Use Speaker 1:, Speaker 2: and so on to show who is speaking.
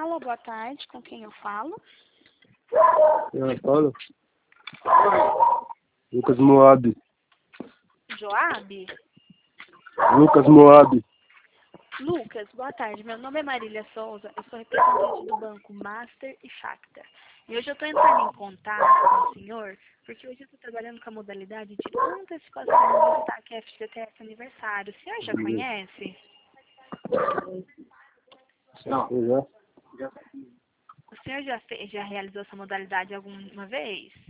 Speaker 1: Alô, boa tarde, com quem eu falo?
Speaker 2: Ana Paula? Lucas Moab.
Speaker 1: Joab?
Speaker 2: Lucas Moab.
Speaker 1: Lucas, boa tarde. Meu nome é Marília Souza, eu sou representante do Banco Master e Facta. E hoje eu estou entrando em contato com o senhor, porque hoje eu estou trabalhando com a modalidade de antecipação do destaque FGTS aniversário. O senhor já conhece?
Speaker 2: Não. Já?
Speaker 1: O senhor já realizou essa modalidade alguma vez?